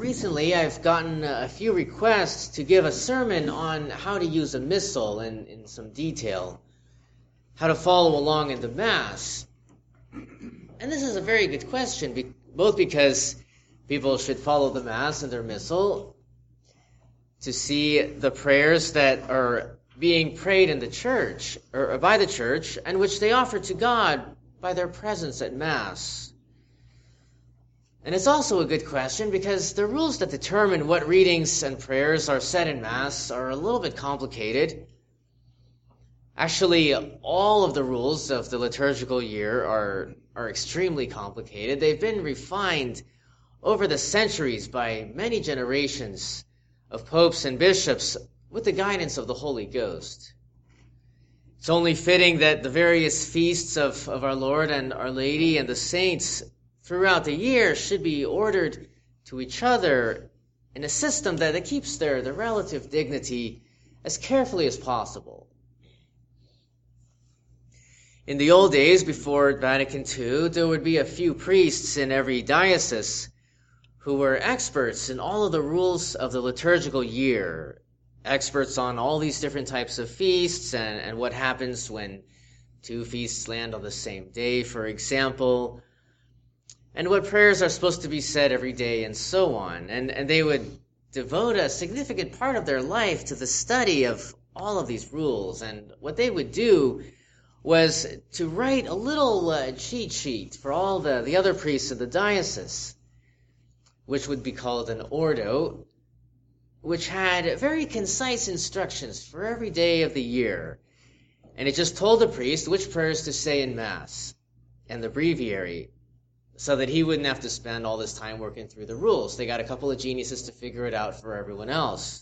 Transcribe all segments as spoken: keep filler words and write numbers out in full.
recently I've gotten a few requests to give a sermon on how to use a missal in, in some detail, how to follow along in the Mass. And this is a very good question, both because people should follow the Mass in their missal to see the prayers that are being prayed in the church, or by the church, and which they offer to God by their presence at Mass. And it's also a good question because the rules that determine what readings and prayers are said in Mass are a little bit complicated. Actually, all of the rules of the liturgical year are, are extremely complicated. They've been refined over the centuries by many generations of popes and bishops with the guidance of the Holy Ghost. It's only fitting that the various feasts of, of our Lord and Our Lady and the saints throughout the year should be ordered to each other in a system that, that keeps their, their relative dignity as carefully as possible. In the old days, before Vatican Two, there would be a few priests in every diocese who were experts in all of the rules of the liturgical year, experts on all these different types of feasts and, and what happens when two feasts land on the same day, for example, and what prayers are supposed to be said every day, and so on. And, and they would devote a significant part of their life to the study of all of these rules. And what they would do was to write a little uh, cheat sheet for all the, the other priests of the diocese, which would be called an ordo, which had very concise instructions for every day of the year. And it just told the priest which prayers to say in Mass and the breviary, so that he wouldn't have to spend all this time working through the rules. They got a couple of geniuses to figure it out for everyone else.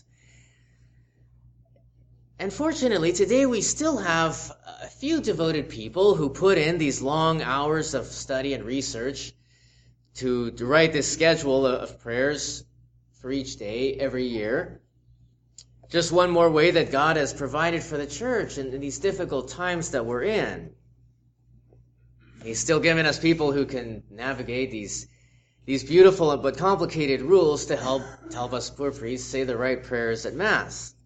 And fortunately, today we still have a few devoted people who put in these long hours of study and research to, to write this schedule of prayers for each day every year. Just one more way that God has provided for the church in, in these difficult times that we're in. He's still giving us people who can navigate these these beautiful but complicated rules to help, to help us poor priests say the right prayers at Mass.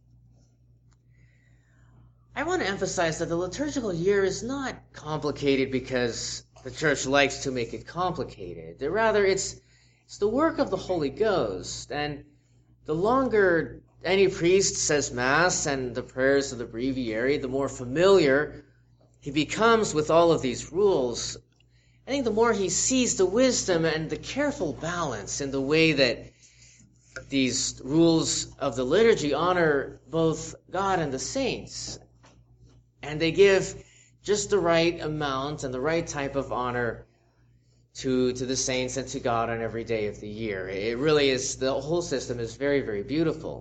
I want to emphasize that the liturgical year is not complicated because the church likes to make it complicated. Rather, it's, it's the work of the Holy Ghost. And the longer any priest says Mass and the prayers of the breviary, the more familiar he becomes with all of these rules. I think the more he sees the wisdom and the careful balance in the way that these rules of the liturgy honor both God and the saints. And they give just the right amount and the right type of honor to, to the saints and to God on every day of the year. It really is, the whole system is very, very beautiful.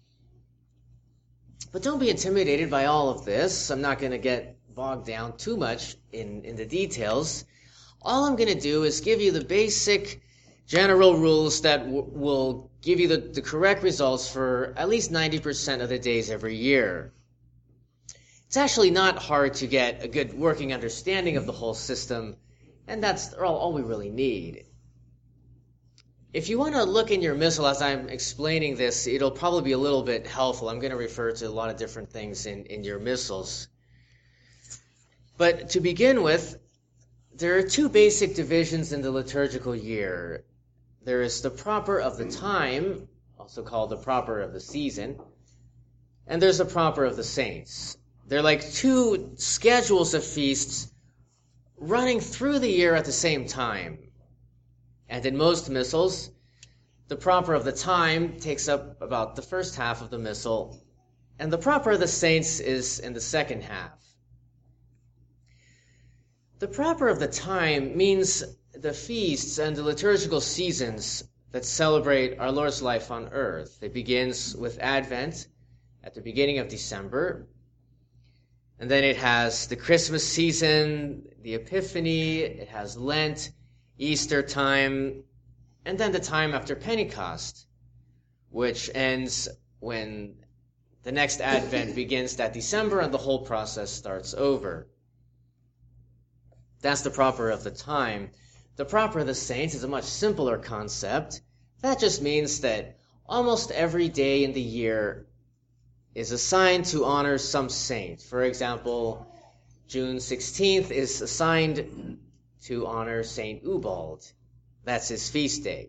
But don't be intimidated by all of this. I'm not going to get bogged down too much in, in the details. All I'm going to do is give you the basic general rules that w- will give you the, the correct results for at least ninety percent of the days every year. It's actually not hard to get a good working understanding of the whole system, and that's all, all we really need. If you want to look in your missal as I'm explaining this, it'll probably be a little bit helpful. I'm going to refer to a lot of different things in, in your missals. But to begin with, there are two basic divisions in the liturgical year. There is the proper of the time, also called the proper of the season, and there's the proper of the saints. They're like two schedules of feasts running through the year at the same time. And in most missals, the proper of the time takes up about the first half of the missal, and the proper of the saints is in the second half. The proper of the time means the feasts and the liturgical seasons that celebrate our Lord's life on earth. It begins with Advent at the beginning of December, and then it has the Christmas season, the Epiphany, it has Lent, Easter time, and then the time after Pentecost, which ends when the next Advent begins that December and the whole process starts over. That's the proper of the time. The proper of the saints is a much simpler concept That just means that almost every day in the year is assigned to honor some saint. For example, June sixteenth is assigned to honor Saint Ubald. That's his feast day.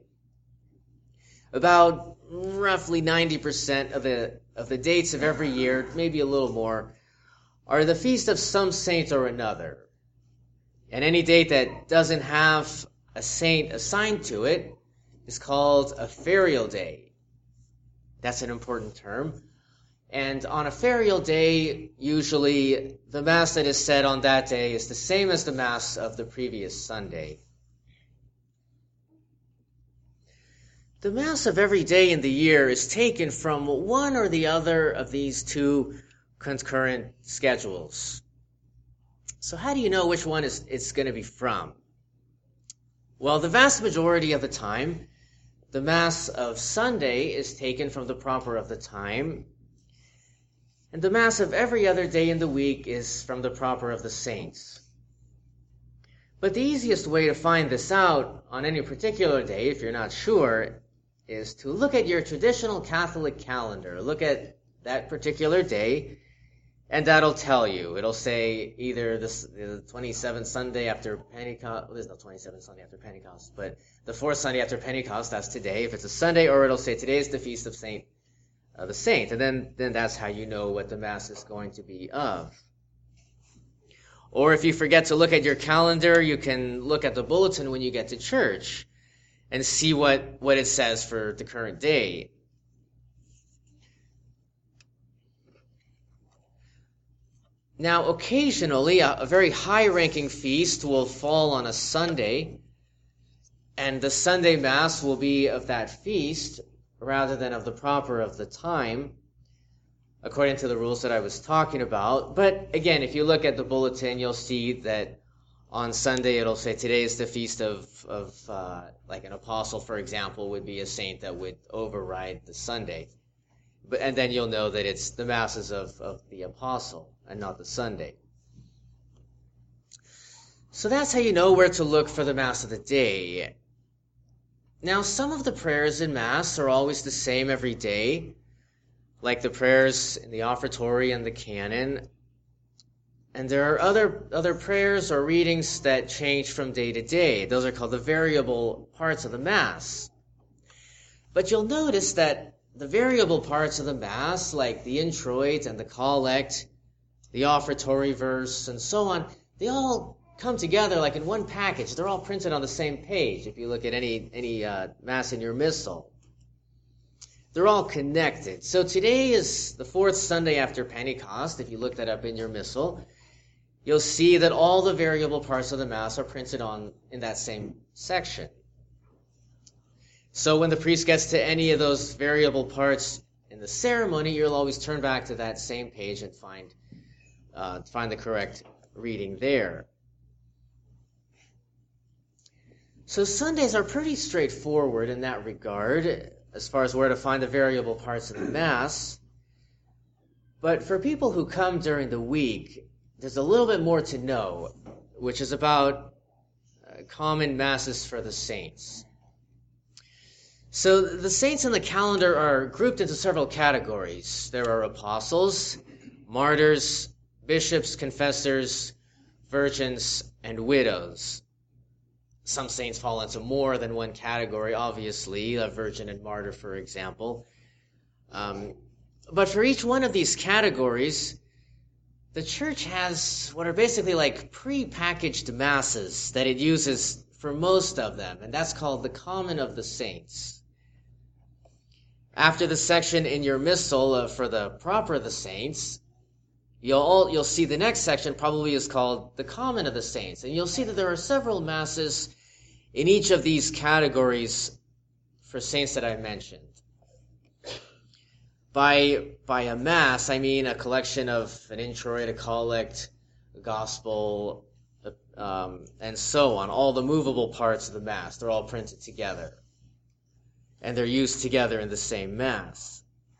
About roughly ninety percent of the of the dates of every year, maybe a little more, are the feast of some saint or another. And any date that doesn't have a saint assigned to it is called a ferial day. That's an important term. And on a ferial day, usually the Mass that is said on that day is the same as the Mass of the previous Sunday. The Mass of every day in the year is taken from one or the other of these two concurrent schedules. So how do you know which one is it's going to be from? Well, the vast majority of the time, the Mass of Sunday is taken from the proper of the time, and the Mass of every other day in the week is from the proper of the saints. But the easiest way to find this out on any particular day, if you're not sure, is to look at your traditional Catholic calendar. Look at that particular day, and that'll tell you. It'll say either this, the twenty-seventh Sunday after Pentecost. Well, there's no twenty-seventh Sunday after Pentecost, but the fourth Sunday after Pentecost, that's today, if it's a Sunday, or it'll say today is the feast of Saint uh, the Saint, and then, then that's how you know what the Mass is going to be of. Or if you forget to look at your calendar, you can look at the bulletin when you get to church and see what, what it says for the current day. Now, occasionally, a, a very high-ranking feast will fall on a Sunday, and the Sunday Mass will be of that feast rather than of the proper of the time, according to the rules that I was talking about. But again, if you look at the bulletin, you'll see that on Sunday it'll say today is the feast of, of uh, like an apostle, for example, would be a saint that would override the Sunday. But and then you'll know that it's the masses of, of the apostle and not the Sunday. So that's how you know where to look for the Mass of the day. Now, some of the prayers in Mass are always the same every day, like the prayers in the offertory and the canon. And there are other other prayers or readings that change from day to day. Those are called the variable parts of the Mass. But you'll notice that the variable parts of the Mass, like the introit and the collect, the offertory verse, and so on, they all come together like in one package. They're all printed on the same page if you look at any, any uh, Mass in your Missal. They're all connected. So today is the fourth Sunday after Pentecost. If you look that up in your Missal, you'll see that all the variable parts of the Mass are printed on in that same section. So when the priest gets to any of those variable parts in the ceremony, you'll always turn back to that same page and find uh, find the correct reading there. So Sundays are pretty straightforward in that regard, as far as where to find the variable parts of the Mass. But for people who come during the week, there's a little bit more to know, which is about uh, common Masses for the saints. So the saints in the calendar are grouped into several categories. There are apostles, martyrs, bishops, confessors, virgins, and widows. Some saints fall into more than one category, obviously, a virgin and martyr, for example. Um, but for each one of these categories, the Church has what are basically like pre-packaged Masses that it uses for most of them, and that's called the Common of the Saints. After the section in your Missal uh, for the proper of the saints, you'll all, you'll see the next section probably is called the Common of the Saints, and you'll see that there are several Masses in each of these categories for saints that I mentioned. By by a Mass, I mean a collection of an introit, a collect, a gospel, um, and so on. All the movable parts of the Mass, they're all printed together. And they're used together in the same Mass.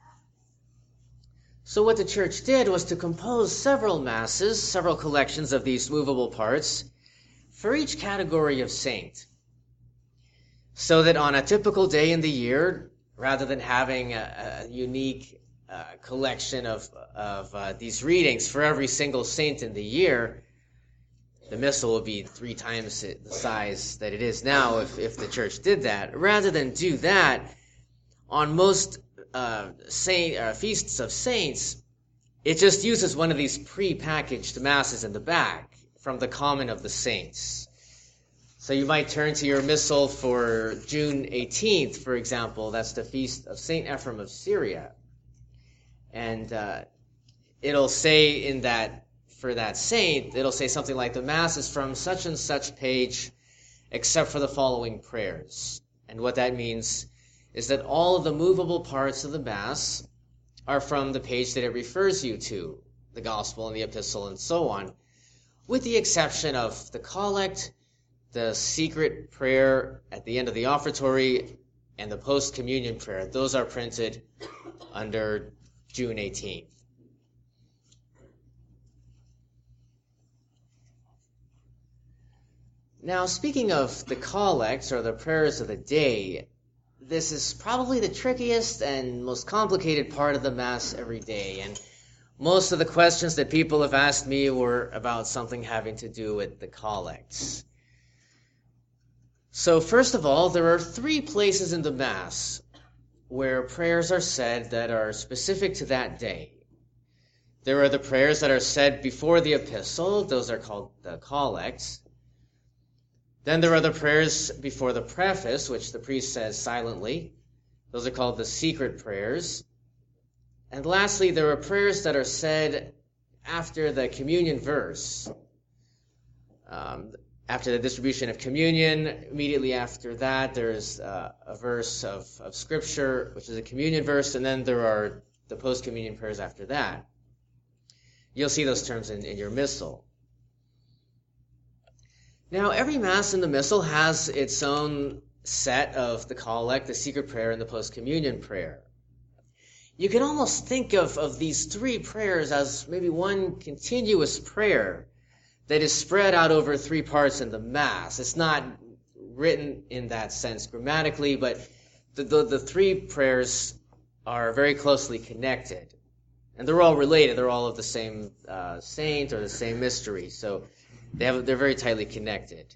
So what the Church did was to compose several Masses, several collections of these movable parts, for each category of saint. So that on a typical day in the year, rather than having a, a unique uh, collection of, of uh, these readings for every single saint in the year, the missal will be three times the size that it is now if, if the church did that. Rather than do that, on most uh, saint, uh, feasts of saints, it just uses one of these pre-packaged masses in the back from the Common of the Saints. So you might turn to your missal for June eighteenth, for example. That's the feast of Saint Ephrem of Syria. And uh, it'll say in that, for that saint, it'll say something like, the Mass is from such and such page, except for the following prayers. And what that means is that all of the movable parts of the Mass are from the page that it refers you to, the Gospel and the Epistle and so on, with the exception of the collect, the secret prayer at the end of the offertory, and the post-communion prayer. Those are printed under June eighteenth. Now, speaking of the collects, or the prayers of the day, this is probably the trickiest and most complicated part of the Mass every day, and most of the questions that people have asked me were about something having to do with the collects. So first of all, there are three places in the Mass where prayers are said that are specific to that day. There are the prayers that are said before the epistle. Those are called the collects. Then there are the prayers before the preface, which the priest says silently. Those are called the secret prayers. And lastly, there are prayers that are said after the communion verse. Um, after the distribution of communion, immediately after that, there's uh, a verse of, of Scripture, which is a communion verse, and then there are the post-communion prayers after that. You'll see those terms in, in your missal. Now, every Mass in the Missal has its own set of the collect, the secret prayer, and the post-communion prayer. You can almost think of, of these three prayers as maybe one continuous prayer that is spread out over three parts in the Mass. It's not written in that sense grammatically, but the, the, the three prayers are very closely connected. And they're all related. They're all of the same uh, saint or the same mystery. So They have, they're very tightly connected.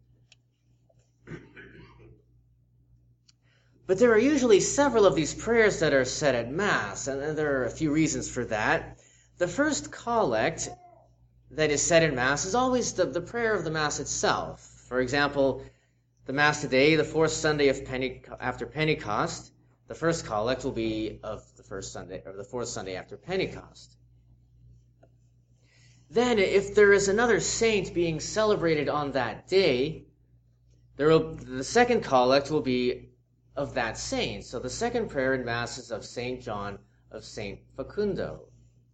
But there are usually several of these prayers that are said at Mass, and there are a few reasons for that. The first collect that is said in Mass is always the, the prayer of the Mass itself. For example, the Mass today, the fourth Sunday of Pente- after Pentecost, the first collect will be of the first Sunday, or the fourth Sunday after Pentecost. Then, if there is another saint being celebrated on that day, there will, the second collect will be of that saint. So the second prayer in Mass is of Saint John of Saint Facundo.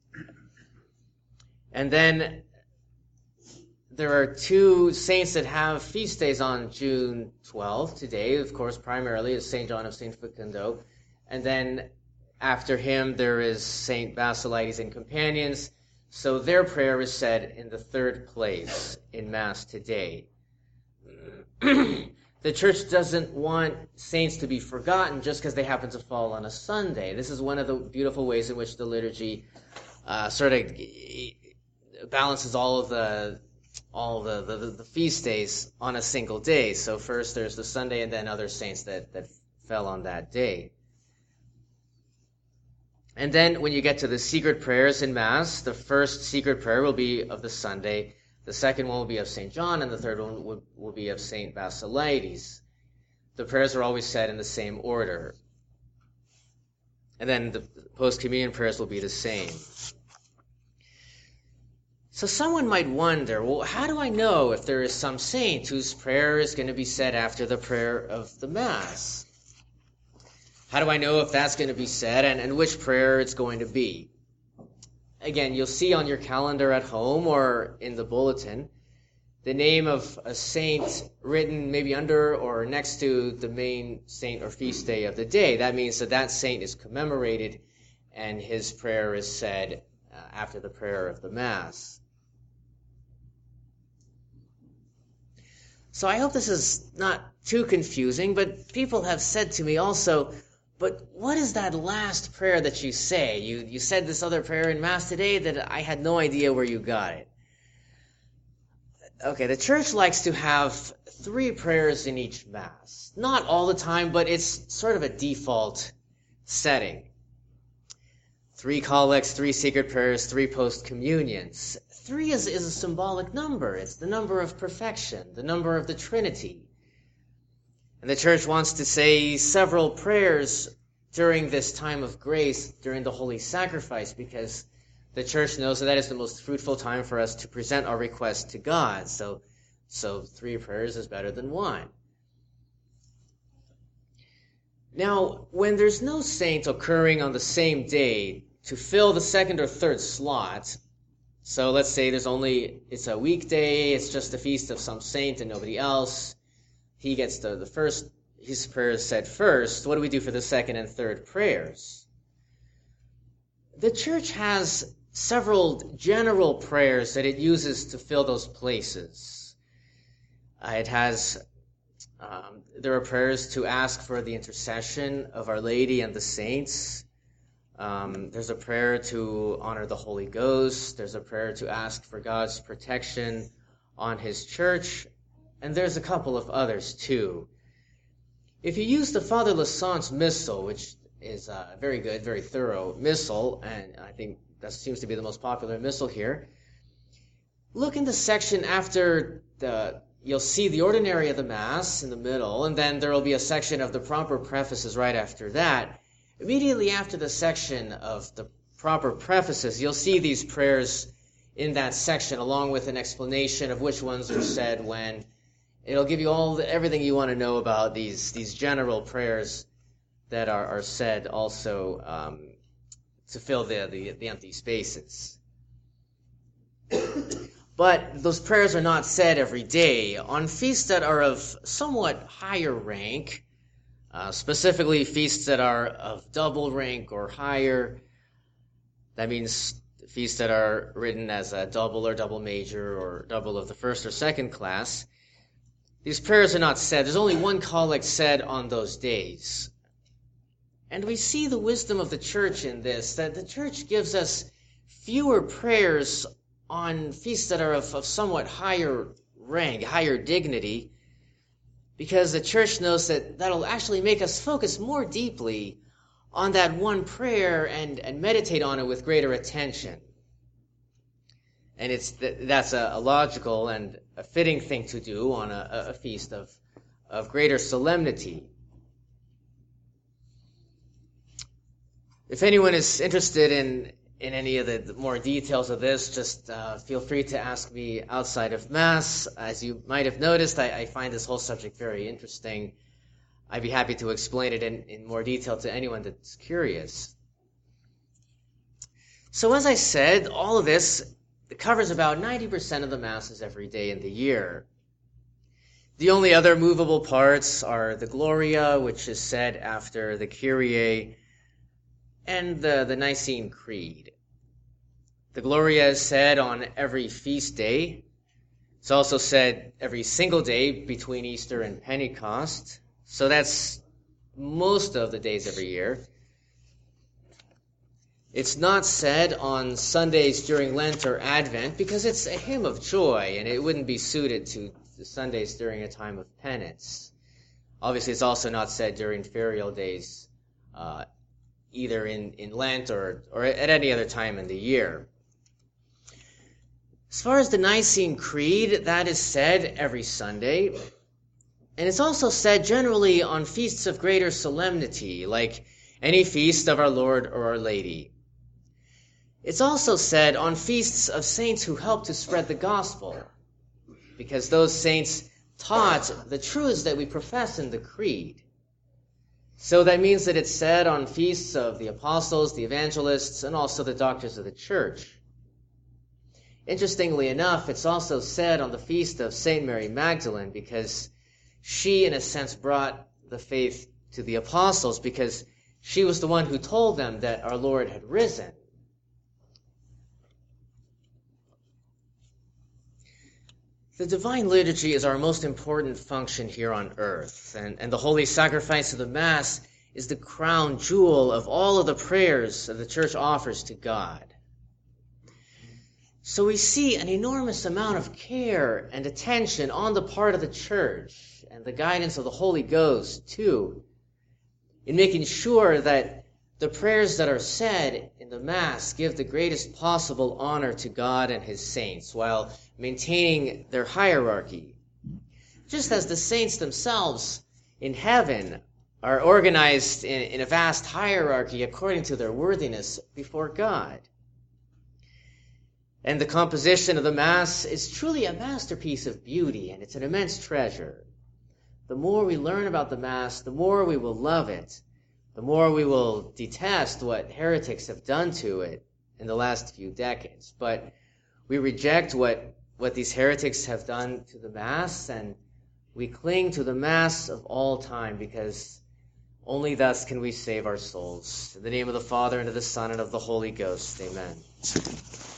And then there are two saints that have feast days on June twelfth. Today, of course, primarily is Saint John of Saint Facundo. And then after him, there is Saint Basilides and companions. So their prayer is said in the third place in Mass today. The Church doesn't want saints to be forgotten just because they happen to fall on a Sunday. This is one of the beautiful ways in which the liturgy uh, sort of balances all of the all the, the, the feast days on a single day. So first there's the Sunday and then other saints that, that fell on that day. And then when you get to the secret prayers in Mass, the first secret prayer will be of the Sunday, the second one will be of Saint John, and the third one will, will be of Saint Basilides. The prayers are always said in the same order. And then the post-communion prayers will be the same. So someone might wonder, well, how do I know if there is some saint whose prayer is going to be said after the prayer of the Mass? How do I know if that's going to be said and, and which prayer it's going to be? Again, you'll see on your calendar at home or in the bulletin the name of a saint written maybe under or next to the main saint or feast day of the day. That means that that saint is commemorated and his prayer is said uh, after the prayer of the Mass. So I hope this is not too confusing, but people have said to me also, but what is that last prayer that you say? You you said this other prayer in Mass today that I had no idea where you got it. Okay, the church likes to have three prayers in each Mass. Not all the time, but it's sort of a default setting. Three collects, three secret prayers, three post-communions. Three is, is a symbolic number. It's the number of perfection, the number of the Trinity. And the church wants to say several prayers during this time of grace, during the Holy Sacrifice, because the church knows that that is the most fruitful time for us to present our request to God. So, so three prayers is better than one. Now, when there's no saint occurring on the same day to fill the second or third slot, so let's say there's only, it's a weekday, it's just the feast of some saint and nobody else, he gets the, the first, his prayer is said first. What do we do for the second and third prayers? The church has several general prayers that it uses to fill those places. Uh, it has, um, there are prayers to ask for the intercession of Our Lady and the saints. Um, there's a prayer to honor the Holy Ghost. There's a prayer to ask for God's protection on His church. And there's a couple of others too. If you use the Father Lassant's Missal, which is a very good, very thorough missal, and I think that seems to be the most popular missal here, look in the section after the, you'll see the ordinary of the Mass in the middle, and then there will be a section of the proper prefaces right after that. Immediately after the section of the proper prefaces, you'll see these prayers in that section, along with an explanation of which ones are said when. It'll give you all the, everything you want to know about these these general prayers that are, are said also um, to fill the, the, the empty spaces. But those prayers are not said every day. On feasts that are of somewhat higher rank, uh, specifically feasts that are of double rank or higher, that means feasts that are written as a double or double major or double of the first or second class, these prayers are not said. There's only one collect said on those days. And we see the wisdom of the church in this, that the church gives us fewer prayers on feasts that are of, of somewhat higher rank, higher dignity, because the church knows that that'll actually make us focus more deeply on that one prayer and, and meditate on it with greater attention. And it's that's a, a logical and a fitting thing to do on a, a feast of, of greater solemnity. If anyone is interested in, in any of the, the more details of this, just uh, feel free to ask me outside of Mass. As you might have noticed, I, I find this whole subject very interesting. I'd be happy to explain it in, in more detail to anyone that's curious. So as I said, all of this it covers about ninety percent of the Masses every day in the year. The only other movable parts are the Gloria, which is said after the Kyrie, and the, the Nicene Creed. The Gloria is said on every feast day. It's also said every single day between Easter and Pentecost. So that's most of the days every year. It's not said on Sundays during Lent or Advent because it's a hymn of joy and it wouldn't be suited to the Sundays during a time of penance. Obviously, it's also not said during ferial days, uh, either in, in Lent or, or at any other time in the year. As far as the Nicene Creed, that is said every Sunday. And it's also said generally on feasts of greater solemnity, like any feast of our Lord or Our Lady. It's also said on feasts of saints who helped to spread the gospel, because those saints taught the truths that we profess in the Creed. So that means that it's said on feasts of the apostles, the evangelists, and also the doctors of the church. Interestingly enough, it's also said on the feast of Saint Mary Magdalene, because she, in a sense, brought the faith to the apostles, because she was the one who told them that our Lord had risen. The divine liturgy is our most important function here on earth, and, and the holy sacrifice of the Mass is the crown jewel of all of the prayers that the Church offers to God. So we see an enormous amount of care and attention on the part of the Church and the guidance of the Holy Ghost, too, in making sure that the prayers that are said in the Mass give the greatest possible honor to God and His saints, while maintaining their hierarchy. Just as the saints themselves in heaven are organized in, in a vast hierarchy according to their worthiness before God. And the composition of the Mass is truly a masterpiece of beauty, and it's an immense treasure. The more we learn about the Mass, the more we will love it, the more we will detest what heretics have done to it in the last few decades. But we reject what, what these heretics have done to the Mass, and we cling to the Mass of all time, because only thus can we save our souls. In the name of the Father, and of the Son, and of the Holy Ghost. Amen.